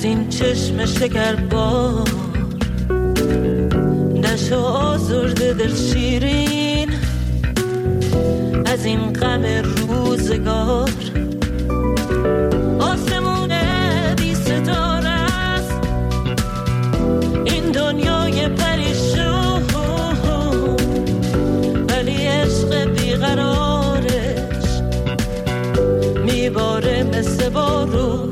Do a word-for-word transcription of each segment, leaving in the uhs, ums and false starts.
این چشم شکربار نشو آزرده دل شیرین از این غم روزگار. آسمون بی ستاره است این دنیای پریشون، ولی عشق بیقرارش میباره مثل بارون.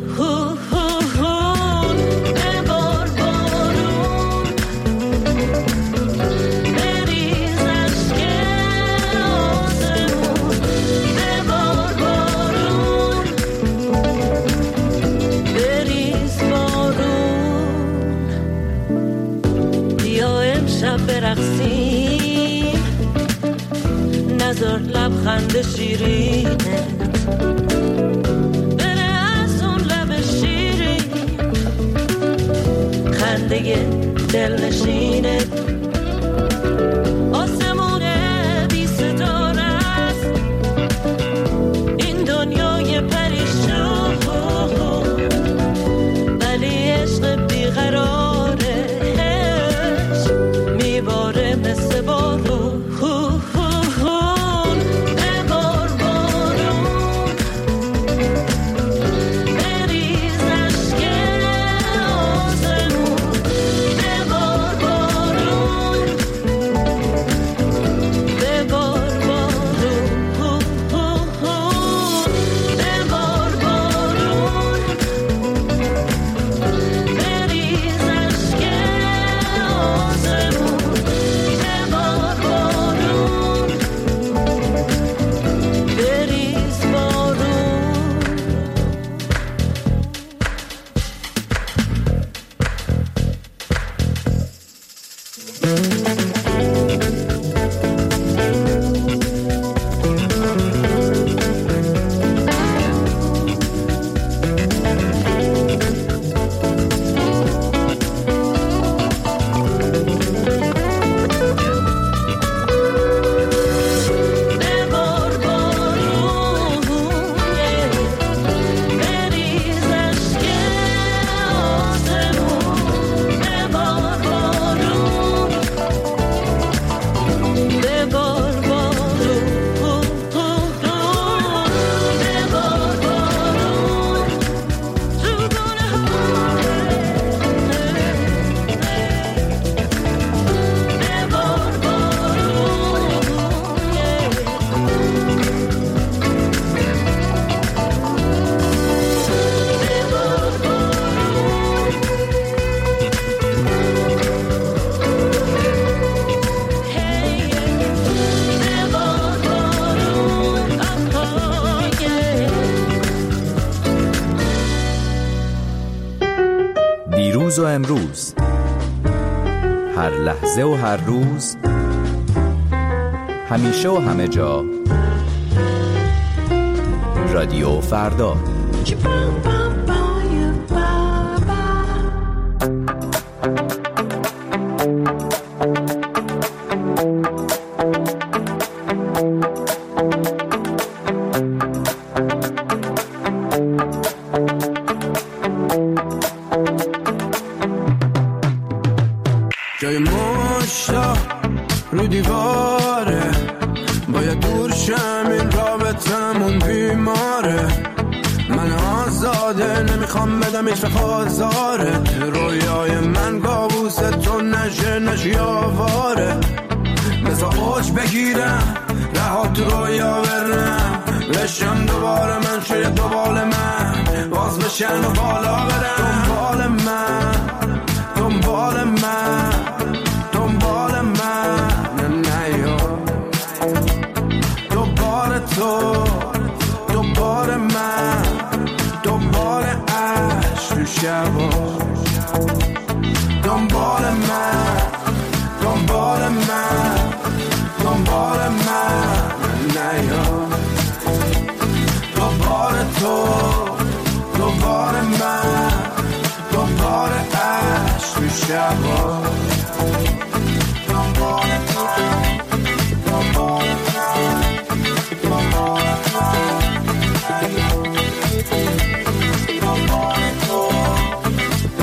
برقصیم نظر لبخند شیرینت بره از اون لب شیرین خنده دل نشینت. آسمون بی ستاره است این دنیای پریشون، ولی عشق بیقرار مثل بارون. ببار بارون بریز اشک آسمون، ببار بارون ببار بارون ببار بارون بریز اشک آسمون. دیروز و امروز، هر لحظه و هر روز، همیشه و همه جا، رادیو فردا. جای مشتا رو دیواره باید دور شم، این رابطمون بیماره. من آزاده نمیخوام بدم ایش خازاره، رویای من کابوس تو نشه نشی آواره. بزا اوج بگیرم رها تو رویا برم، بشم دوباره من شاید دوباره من باز بشن و بالا برم. دنبال من دنبال من دنبال من نیا، دوباره تو دوباره من دوباره عشق تو شبا. دنبال من دنبال من دنبال من نیا، دوباره تو دوباره من دوباره عشق تو شبا. دنبال تو دنبال من دنبال من دنبال تو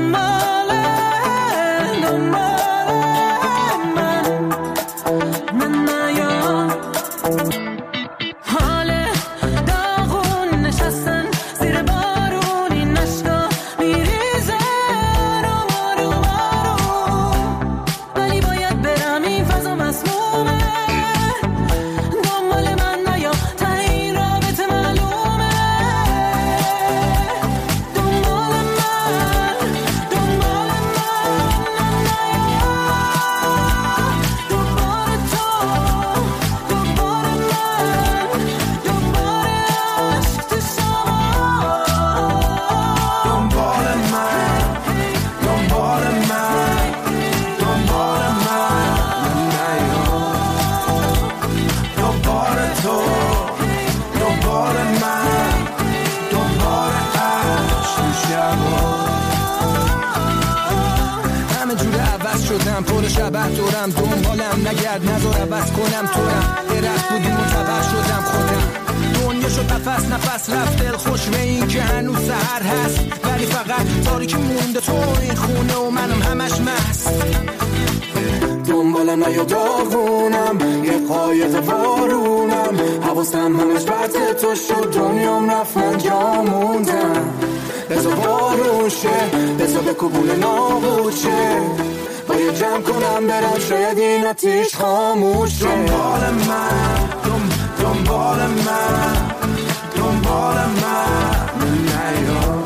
پر شبه دورم دنبالم نگرد نظر عوض کنم تورم درخت بودی متبر شدم خودم دنیا شد نفس نفس رفت دل خوش به این که هنوز سحر هست ولی فقط تاریکی مونده تو این خونه و منم همش مست دنبالم نیا داغونم یه قایق بارونم حواسم همش برد تو شد دنیام رفت من جا موندم بزا بارون شه بزا به کبول نابود شه باید جمع کنم برم شاید این آتیش خاموش شه دنبال من دم دنبال من دنبال من نیا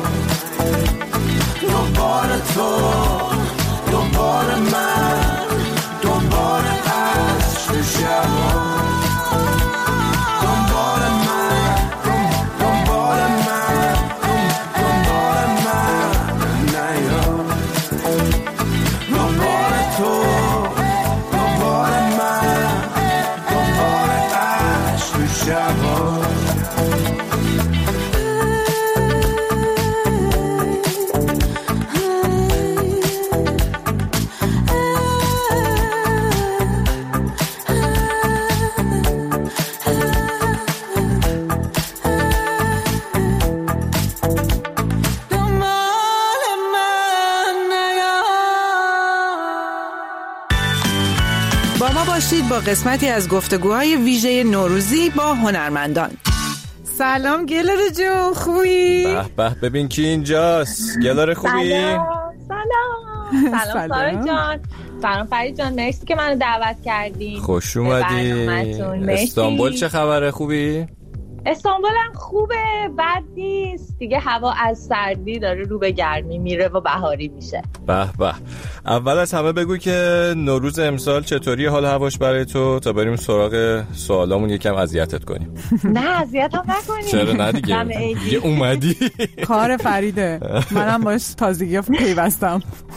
دنبال تو دنبال من دنبال عشق شبا دنبال من دنبال من دنبال من نیا دنبال تو دنبال من دنبال عشق شبا باشید با قسمتی از گفتگوهای ویژه نوروزی با هنرمندان. سلام گلاره جون، خوبی؟ به به ببین کی اینجاست. گلاره خوبی؟ سلام سلام سلام سارا جان، سلام فرید جان، مرسی که منو دعوت کردین. خوش اومدی. استانبول چه خبره؟ خوبی؟ استانبول هم خوبه، بد نیست دیگه. هوا از سردی داره رو به گرمی میره و بهاری میشه. به به. اول از همه بگو که نوروز امسال چطوری حال هواش برای تو تا بریم سراغ سوالامون یکم اذیتت کنیم. نه اذیتم نکنیم. چرا نه دیگه؟ دیگه اومدی. کار فریده، منم باش تازگی پیوستم.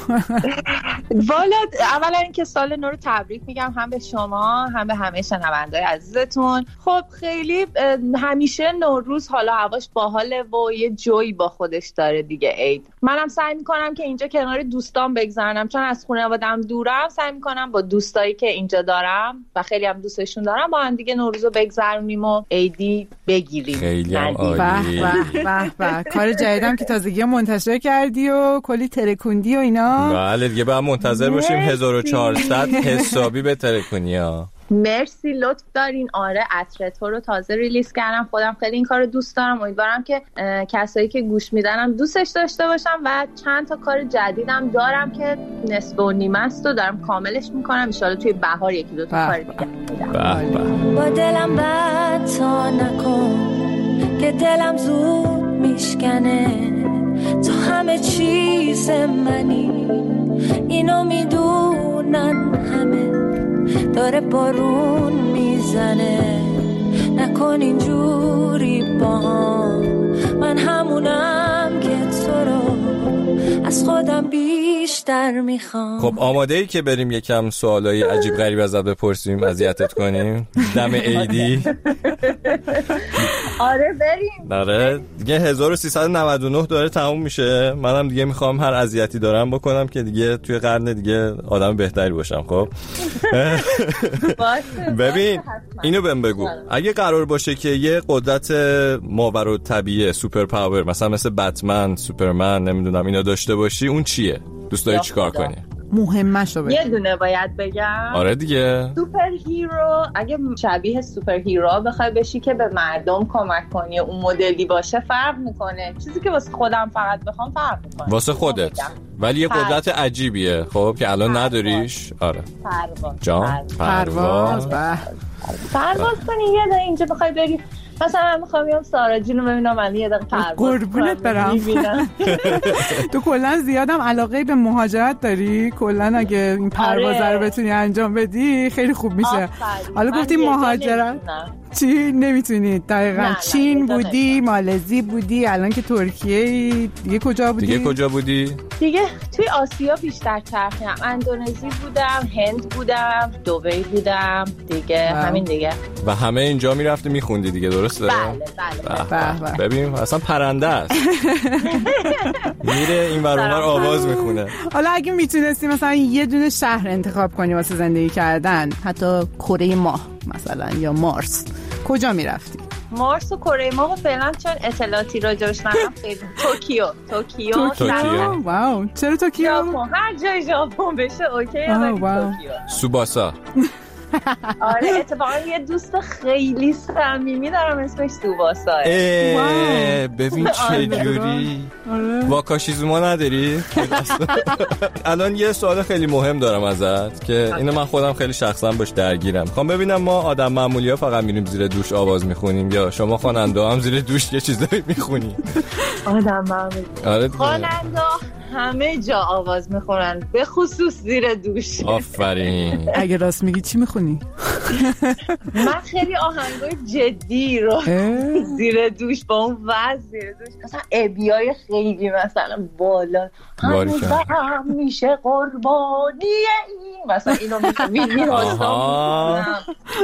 والا اولا اینکه سال نو رو تبریک میگم هم به شما هم به همه شنونده‌های عزیزتون. خب خیلی همیشه نوروز حالا هواش باحاله و یه جوی با خودش داره دیگه. عید منم سعی میکنم که اینجا کنار دوستان بگذرونم، چون از خانواده‌ام دورم. سعی میکنم با دوستایی که اینجا دارم و خیلی هم دوستشون دارم با هم دیگه نوروزو بگذرونیم و عیدی بگیریم. خیلی عالی. به به به. کار جدیدم که تازگی منتشر کردی و کلی ترکوندی و اینا. بله دیگه بعد منتظر باشیم هزار و چهارصد حسابی به ترکونیا. مرسی لطف دارین. آره عطر تو رو تازه ریلیز کردم، خودم خیلی این کار رو دوست دارم. امیدوارم که کسایی که گوش میدنم دوستش داشته باشم و چند تا کار جدیدم دارم که نصف و نیمه است و دارم کاملش میکنم. ان شاءالله توی بهار یکی دو تا کار دیگه میدم. با دلم بد تا نکن که دلم زود میشکنه، تو همه چیز منی اینو میدونن همه. داره بارون میزنه نکن اینجوری با هم، من همونم که تو رو از خودم بیشتر میخوام. خب آماده ای که بریم یکم سوالای عجیب غریب ازت بپرسیم، اذیتت کنیم دم عیدی؟ آره بریم. آره دیگه هزار و سیصد و نود و نه داره تموم میشه. منم دیگه میخوام هر اذیتی دارم بکنم که دیگه توی قرن دیگه آدم بهتری باشم. خب ببین اینو بهم بگو، اگه قرار باشه که یه قدرت ماورالطبیعی سوپر پاور مثلا مثل بتمن، سوپرمن، نمیدونم اینا داشته باشی اون چیه؟ دوست داری چیکار کنی؟ مهمش رو بگی. یه دونه باید بگم. آره دیگه. سوپر هیرو، اگه شبیه سوپر هیرو بخوای بشی که به مردم کمک کنی اون مدلی باشه فرق میکنه. چیزی که واسه خودم فقط بخوام فرق میکنه واسه خودت، ولی یه قدرت عجیبیه خب که الان نداریش. آره پرواز. جان پرواز پرواز کنی یه دقیقه اینجا بخوای بری، مثلا من میخوام بیام سارا جون رو ببینم، من یه دقیقه پرواز قربونت برم. تو کلا زیادم علاقه به مهاجرت داری، کلا اگه این پرواز رو بتونی انجام بدی خیلی خوب میشه. حالا گفتی مهاجرت چی نمیتونی دقیقاً؟ نه، چین نه، بودی، مالزی بودی، الان که ترکیه، دیگه کجا بودی؟ دیگه کجا بودی؟ دیگه توی آسیا بیشتر چرخیدم. اندونزی بودم، هند بودم، دبی بودم دیگه. هم. همین دیگه. و همه اینجا میرفتی میخوندی دیگه، درسته؟ بله بله. بله. ببین اصلا پرنده است. میره این ور اون ور آواز میخونه. حالا اگه میتونستی مثلا یه دونه شهر انتخاب کنی واسه زندگی کردن، حتی کره ماه مثلا یا مارس، کجا میرفتی؟ مارس و کره ماه فعلا چون اطلاعاتی راجعش ندارم خیلی. توکیو توکیو توکیو. واو، چرا توکیو؟ ژاپن، هر جای ژاپن بشه اوکیه. توکیو. سوباسا. آره اتفاقا یه دوست خیلی صمیمی دارم اسمش سوباسا. ببین چه جوری. واکاشیزوما نداری؟ الان یه سوال خیلی مهم دارم ازت که اینو من خودم خیلی شخصا باش درگیرم. میخوام ببینم ما آدم معمولی ها فقط میریم زیر دوش آواز میخونیم یا شما خواننده هم زیر دوش یه چیزایی میخونی؟ آدم معمولی. آره خواننده همه جا آواز میخونن، به خصوص زیر دوش. آفرین. اگه راست میگی چی میخونی؟ من خیلی آهنگای جدی رو زیر دوش با اون وزن زیر دوش، مثلا ابیای خیلی مثلا بالا هم میشه قربانی این مثلا اینو میخونم.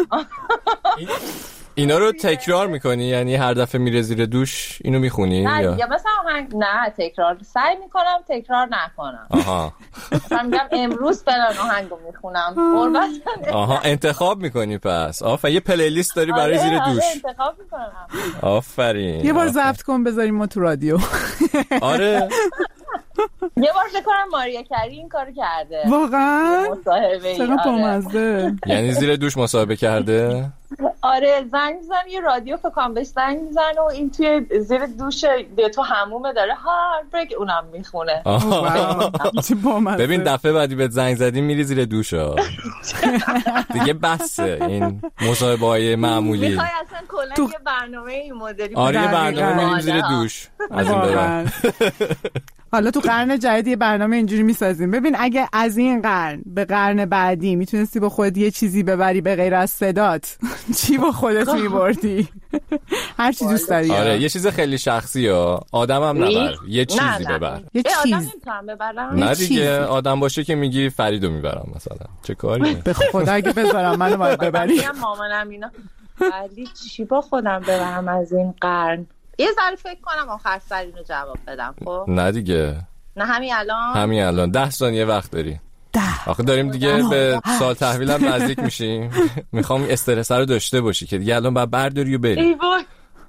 اینا رو تکرار میکنی؟ یعنی هر دفعه میره زیر دوش اینو میخونی؟ نه یا یا مثلا آهنگ نه تکرار سعی میکنم تکرار نکنم. آها. مثلا میگم امروز فلان آهنگو میخونم. قربت. آها انتخاب میکنی پس. آفرین. یه پلی لیست داری برای زیر دوش. آره انتخاب میکنم. آفرین. یه بار ضبط کن بذاریم ما تو رادیو. آره. یه بار فکر کنم ماریا کری این کارو کرده. واقعا؟ مصاحبه. چقدر بامزه. یعنی زیر دوش مصاحبه کرده؟ آره زنگ میزنه یه رادیو فکر کنم بهش زنگ میزنه و این توی زیر دوش تو حمومه داره هارت بریک اونم میخونه. ببین دفعه بعدی بهت زنگ زدیم میری زیر دوشا دیگه بسه این مصاحبه‌های معمولی. میخوای اصلا کلا تو... یه برنامه این مدلی. آره یه برنامه میریم زیر دوش از این بعد. حالا تو قرن جدید یه برنامه اینجوری میسازیم. ببین اگه از این قرن به قرن بعدی میتونستی با خودت یه چیزی ببری به غیر از صدات، چی با خودت میبردی؟ هر چی دوست داری. آره یه چیز خیلی شخصی ها. آدم هم نبر، یه چیزی نه نه. ببر. یه چیز. آدم نمیتونم ببرم. نه دیگه آدم باشه که میگی فریدو میبرم مثلا. چه کاری؟ به خدا اگه بذارم منو باید ببری. من مامانم اینا. ولی چی با خودم ببرم از این قرن؟ یه ذره فکر کنم آخر سر اینو جواب بدم. خب نه دیگه. نه همین الان. همین الان ده ثانیه وقت داری. ده. آخه داریم دیگه به سال تحویل هم نزدیک میشیم. میخوام استرس رو داشته باشی که دیگه الان باید برداری و بری. ای وای.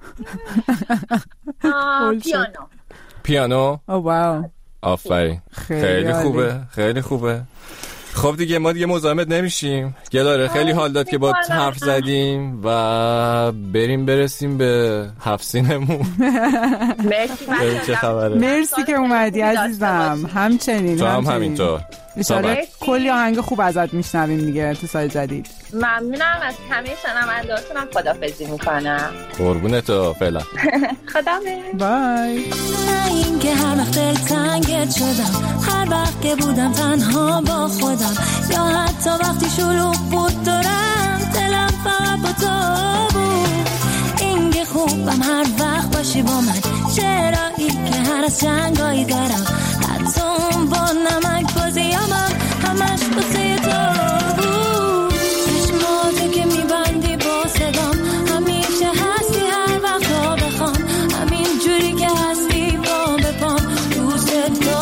پیانو. پیانو؟ او واو. آفرین. خیلی خوبه. خیلی خوبه. خب دیگه ما دیگه مزاحمت نمیشیم. گلاره خیلی حال داد که با حرف زدیم و بریم برسیم به هفت سینمون. مرسی چه خبره؟ مرسی که اومدی عزیزم. همچنین. تو هم همینطور. انشالله کلی آهنگ خوب ازت میشنویم دیگه تو سال جدید. ممنونم از همه شنونده‌هاتونم. خداحافظی میکنم. قربونتو فعلا. خدامه. بای. این که هر وقت تنگت شدم، هر وقت که بودم تنها با خودم، یا حتی وقتی شروع بود دارم دلم فقط با تو بود. این که خوبم هر وقت باشی با من، چرایی که هر از جنگایی دارم، حتی اون با نمک بازیامم همش بسه تو بود. چشماتو که میبندی با صدام، همیشه هستی هر وقت ها بخوام، همین جوری که هستی با بپام دوست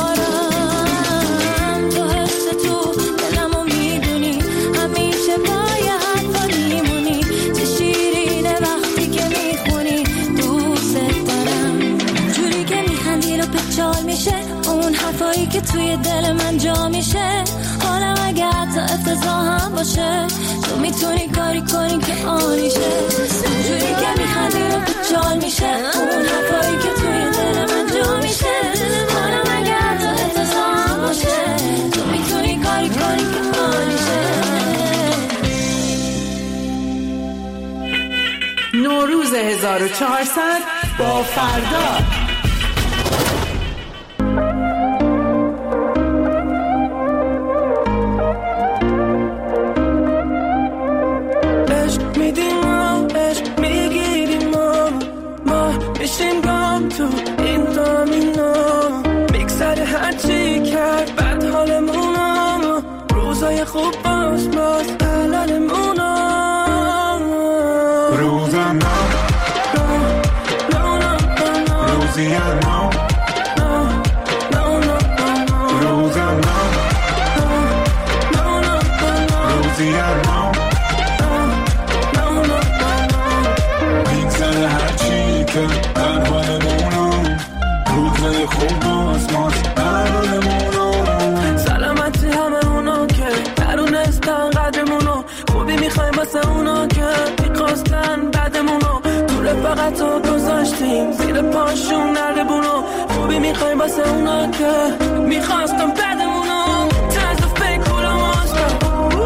دارم. تو حس تو دلمو میدونی، همیشه پای حرفا میمونی، چه شیرینه وقتی که میخونی دوست دارم. جوری که میخندی رو پچال میشه اون حرف توی دل من جا میشه، حالم اگه حتی افتضاح هم باشه، تو میتونی کاری کنی که عالیشه. اونجوری که میخندی رو چال میشه، اون حرفایی که توی دل من جا میشه، حالم اگه حتی افتضاح هم باشه، تو میتونی کاری کنی که عالیشه. نوروز هزار و چهارصد با فردا. عشق میدیم ما، عشق میگیریم ما، ما میشیم گام تو این دامینا، میگذره هرچی کرد بد حالمونا، روزای خوب باز باز حلالمونا. روزم روزی نو روزم روزی نو میگذره هرچی که در حالمونم، روزای خوب باز باز حلالمونم. سلامتی همه اونا که درونستن قدرمونو، خوبی میخوایم واسه اونا که میخواستن بعدمونو، تو رفاقت رو گذاشتیم زیر پاشون نردبونو، خوبی میخوایم واسه اونا که میخواستن بعدمونو. طرز و فکر و مازد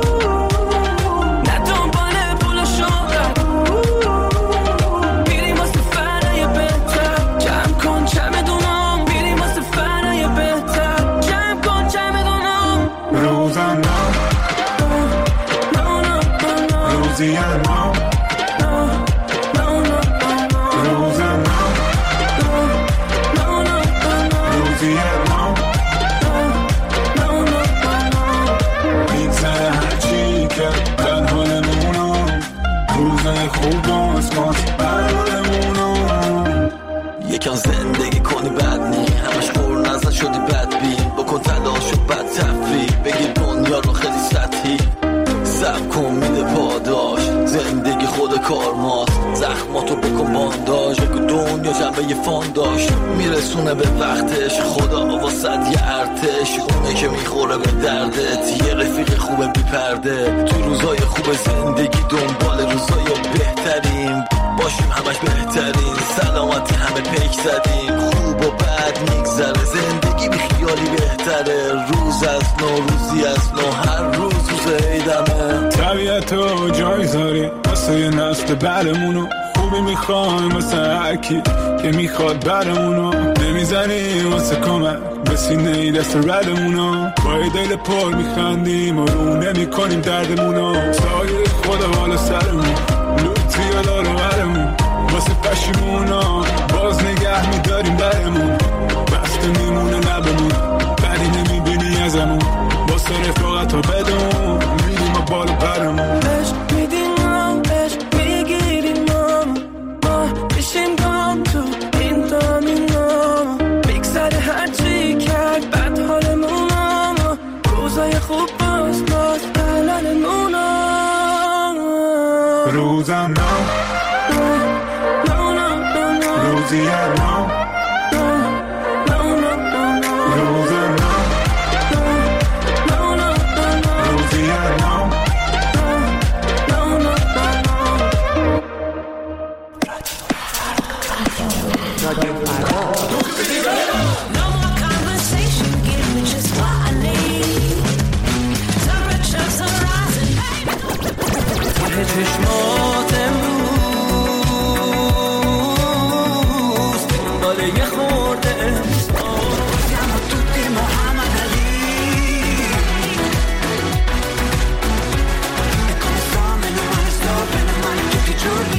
نه دنباله پول و شهرت، میریم واسه فرای بهتر، جمع کن چمدونم، میریم واسه فرای بهتر، جمع کن چمدونم. روزم روزی نو روزم روزی نو میگذره هرچی که در حالمونم، روزای خوب باز باز حالمونم. یکم زندگی کنی بد نی، همش خور نزد شدی بد بین، بکن تلاش و بد تفریح، بگیر دنیا رو خیلی سطحی، سب کن میده پاداش، زندگی خود کار ماست، زخماتو بکن بانداش، بگو دنیا جنبه فان داشت، میرسونه به وقتش، خدا واسد یه ارتش، اونه که میخوره به دردت، یه رفیق خوبه بی پرده، تو روزای خوب زندگی دنبال روزای بهترین، باشیم همش بهترین، سلامتی همه پیک زدیم، خوب و بد میگذره، زندگی بی خیالی بهتره، روز از نو روزی از نو، هر روز روز عیدمه. طبیعتو جای زاری واسه یه نسل بعدمونو، خوبی میخوایم واسه هرکی که میخواد برمونو، نمیزنیم واسه کمک به سینه دست ردمونو، با یه دل پر میخندیم و رو نمیکنیم دردمونو، سایه خدا بالا سرمون، لوتی و دارو برمون، واسه پشیمونا باز نگه میداریم برمون، بسته میمونه لبمون، بدی نمیبینی ازمون، واسه رفاقت ها بدون میریم و بالا پرمون. عشق میدیم ما، عشق میگیریم ما، ما میشیم گام تو این دامینا، میگذره هرچی کرد بد حالمونا، روزای خوب باز باز حلالمونا. روزم نو روزی نو روزم روزی نو. چشمات امروز دنبال یه خورده siamo tutti Muhammad Ali e come sto meno male sto bene male tutti i giorni.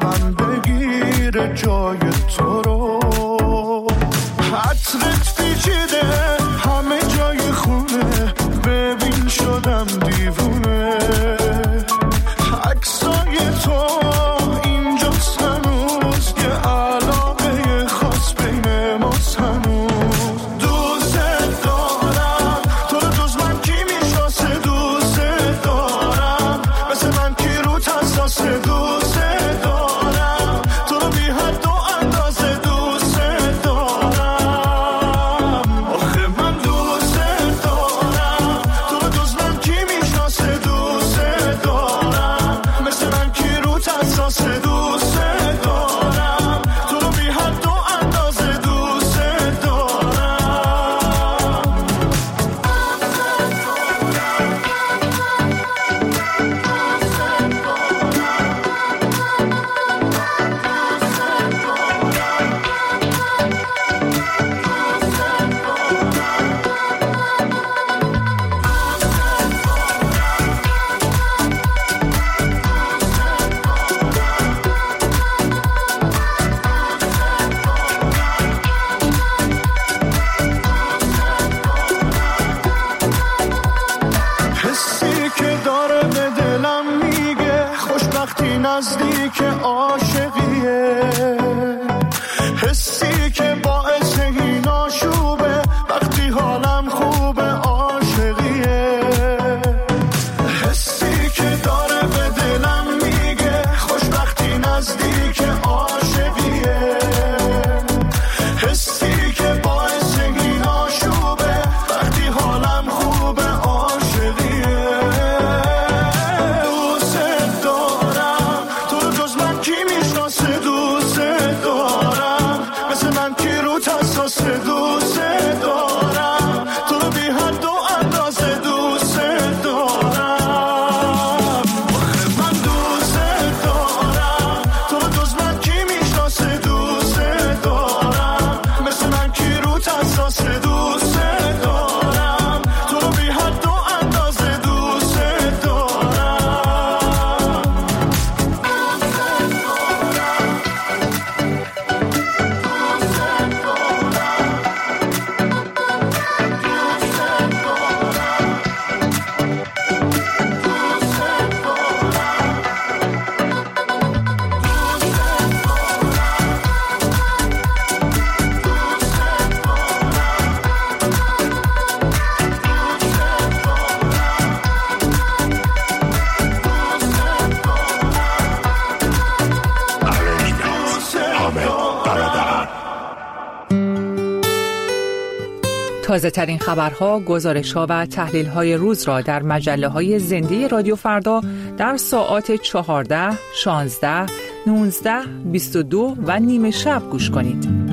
جای تو رو حسرت پیچی نزدیک عاشقیه، حسی که باعث این آشوبه، وقتی حالم خوبه عاشقیه، حسی که داره به دلم میگه خوشبختی نزدیک عاشقیه، حسی که باعث این آشوبه، وقتی حالم خوبه عاشقیه. دوست دارم تو رو، جز من کی میشناسه؟ دوست دارم مثل من کی رو حساس؟ دوست دارم تو رو بی حد و اندازه، دوست دارم من دوست دارم تو رو، جز من کی میشناسه؟ دوست دارم مثل من کی رو حساس؟ دوست دارم تو رو بی حد و اندازه، دوست دارم. تازه ترین خبرها، گزارش‌ها و تحلیل‌های روز را در مجله‌های زنده رادیو فردا در ساعات چهارده، شانزده، نوزده، بیست و دو و نیمه شب گوش کنید.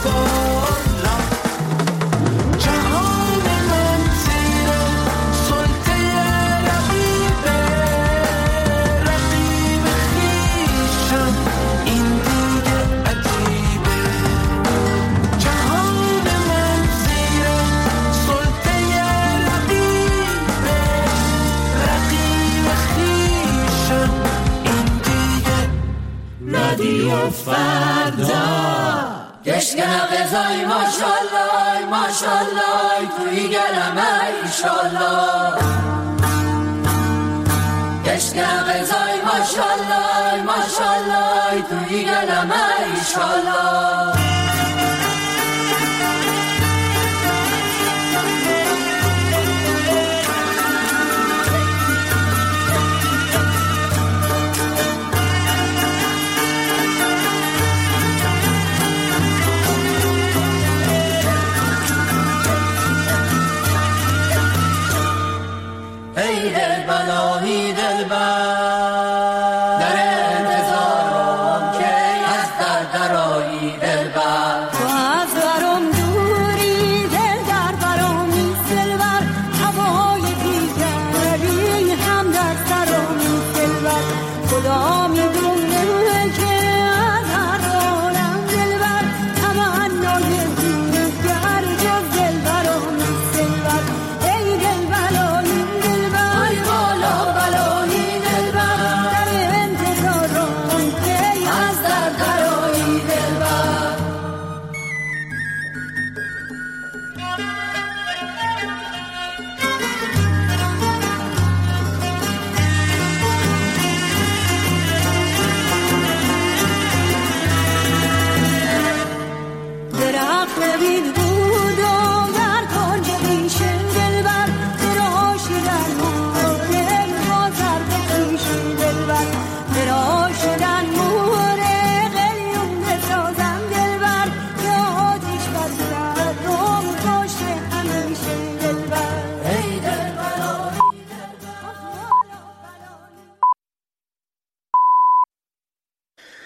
بالا جهان من زیر سلطه رقیبه رقیب خویشم این دیگه عجیبه جهان من زیر سلطه رقیبه رقیب خویشم این دیگه رادیو فردا گشکن غذای ماشالله ماشالله توی گلمه ایشالله گشکن غذای ماشالله ماشالله توی گلمه ایشالله